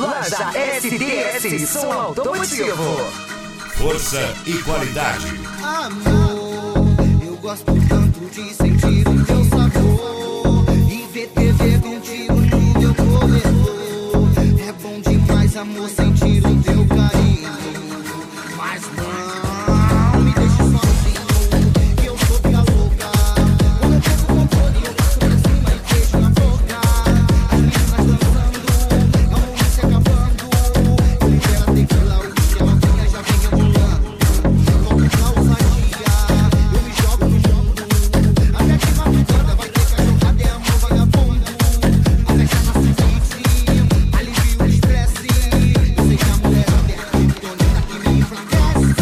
Laja SDS Som Automotivo. Força e qualidade. Amor, eu gosto tanto de sentir o teu sabor e ver TV contigo no meu corredor. É bom demais, amor, sentir o teu carinho. Mas não me deixe sozinho, que eu sou tua louca. Quando eu pego o controle, eu passo pra cima e beijo na boca. As meninas dançando, a música se acabando. Eu libero a tequila, o que a novinha já vem rebolando. Volto na ousadia, eu me jogo no mundo. Até que madrugada vai ter cachorrada, é amor vagabundo. A festa na suíte, alivio o estresse. Eu sei que a mulher aberta, bonita que me enfraquece.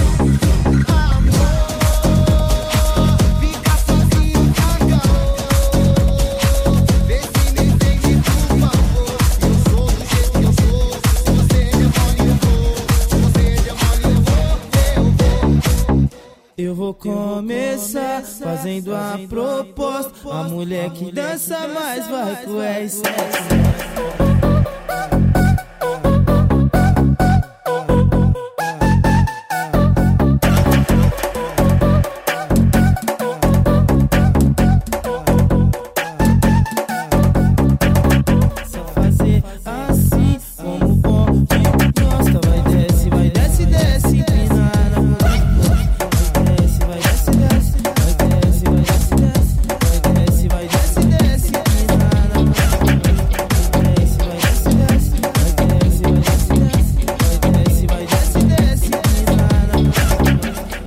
Fica sozinho, caga. Vê se me entende, por favor. Eu sou do jeito que eu sou. Se você é mole, eu vou. Se você é mole, eu vou. Eu vou começar fazendo a proposta. A mulher que dança mais vai com o R7.